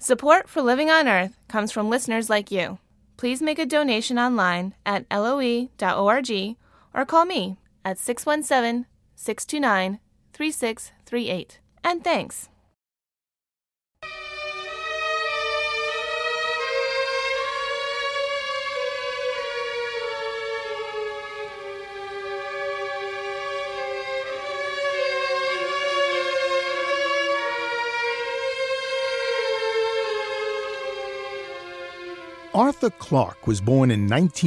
Support for Living on Earth comes from listeners like you. Please make a donation online at loe.org or call me at 617-629-3638. And thanks. Arthur Clarke was born in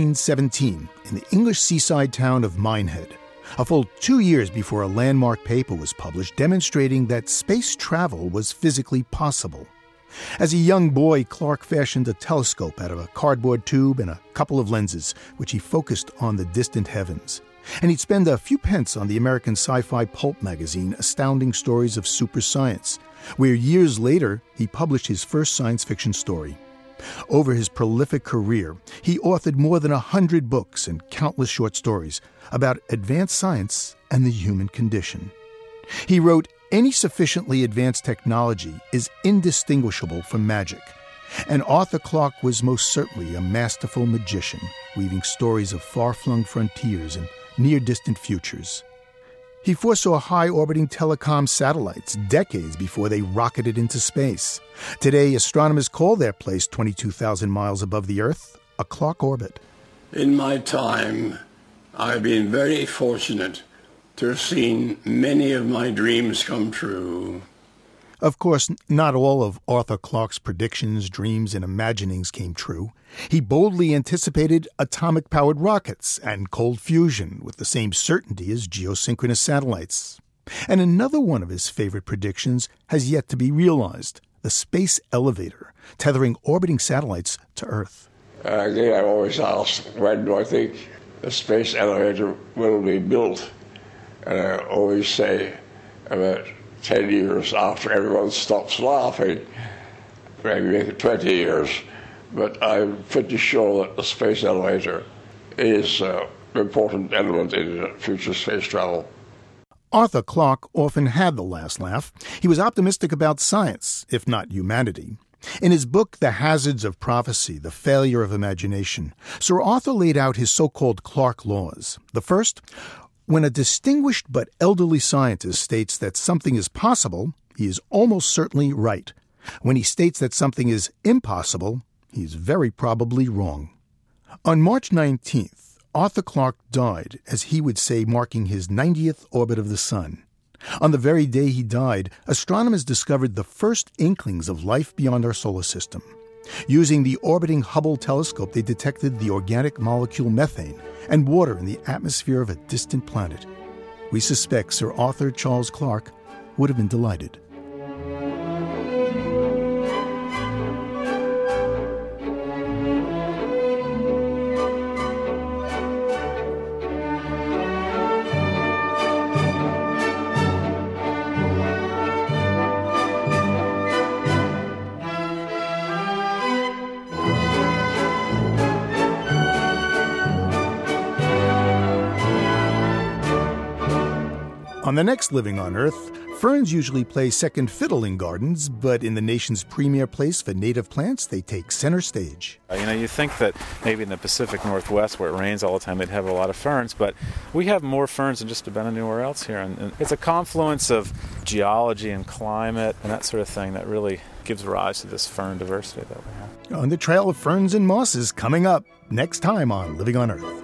1917 in the English seaside town of Minehead, a full 2 years before a landmark paper was published demonstrating that space travel was physically possible. As a young boy, Clarke fashioned a telescope out of a cardboard tube and a couple of lenses, which he focused on the distant heavens. And he'd spend a few pence on the American sci-fi pulp magazine Astounding Stories of Super Science, where years later he published his first science fiction story. Over his prolific career, he authored more than 100 books and countless short stories about advanced science and the human condition. He wrote, "Any sufficiently advanced technology is indistinguishable from magic." And Arthur Clarke was most certainly a masterful magician, weaving stories of far-flung frontiers and near-distant futures. He foresaw high-orbiting telecom satellites decades before they rocketed into space. Today, astronomers call their place 22,000 miles above the Earth a Clarke orbit. In my time, I've been very fortunate to have seen many of my dreams come true. Of course, not all of Arthur Clarke's predictions, dreams, and imaginings came true. He boldly anticipated atomic-powered rockets and cold fusion with the same certainty as geosynchronous satellites. And another one of his favorite predictions has yet to be realized: the space elevator, tethering orbiting satellites to Earth. Again, I always ask, when do I think the space elevator will be built? And I always say about 10 years after everyone stops laughing, maybe 20 years. But I'm pretty sure that the space elevator is an important element in future space travel. Arthur Clarke often had the last laugh. He was optimistic about science, if not humanity. In his book, The Hazards of Prophecy, The Failure of Imagination, Sir Arthur laid out his so-called Clarke laws. The first: when a distinguished but elderly scientist states that something is possible, he is almost certainly right. When he states that something is impossible, he is very probably wrong. On March 19th, Arthur Clarke died, as he would say, marking his 90th orbit of the Sun. On the very day he died, astronomers discovered the first inklings of life beyond our solar system. Using the orbiting Hubble telescope, they detected the organic molecule methane and water in the atmosphere of a distant planet. We suspect Sir Arthur Charles Clarke would have been delighted. On the next Living on Earth, ferns usually play second fiddle in gardens, but in the nation's premier place for native plants, they take center stage. You think that maybe in the Pacific Northwest, where it rains all the time, they'd have a lot of ferns, but we have more ferns than just about anywhere else here. And it's a confluence of geology and climate and that sort of thing that really gives rise to this fern diversity that we have. On the trail of ferns and mosses coming up next time on Living on Earth.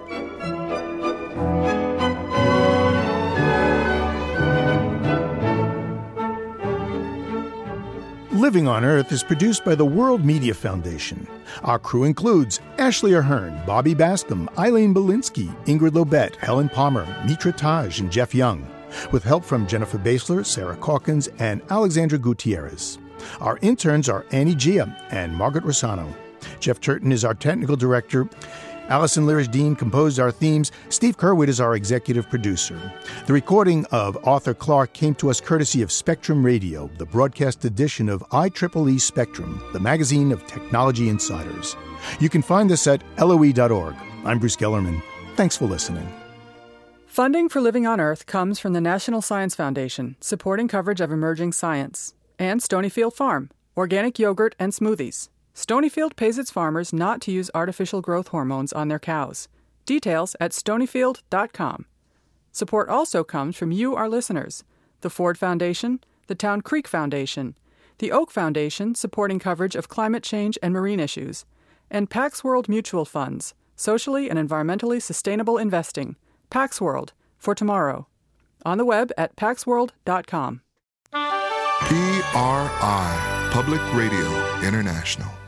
Living on Earth is produced by the World Media Foundation. Our crew includes Ashley Ahern, Bobby Bascom, Eileen Belinsky, Ingrid Lobet, Helen Palmer, Mitra Taj, and Jeff Young, with help from Jennifer Basler, Sarah Calkins, and Alexandra Gutierrez. Our interns are Annie Gia and Margaret Rossano. Jeff Turton is our technical director. Allison Lirish-Dean composed our themes. Steve Curwood is our executive producer. The recording of Arthur Clarke came to us courtesy of Spectrum Radio, the broadcast edition of IEEE Spectrum, the magazine of technology insiders. You can find us at LOE.org. I'm Bruce Gellerman. Thanks for listening. Funding for Living on Earth comes from the National Science Foundation, supporting coverage of emerging science, and Stonyfield Farm, organic yogurt and smoothies. Stonyfield pays its farmers not to use artificial growth hormones on their cows. Details at stonyfield.com. Support also comes from you, our listeners, the Ford Foundation, the Town Creek Foundation, the Oak Foundation supporting coverage of climate change and marine issues, and Pax World Mutual Funds, socially and environmentally sustainable investing. Pax World, for tomorrow. On the web at paxworld.com. PRI, Public Radio International.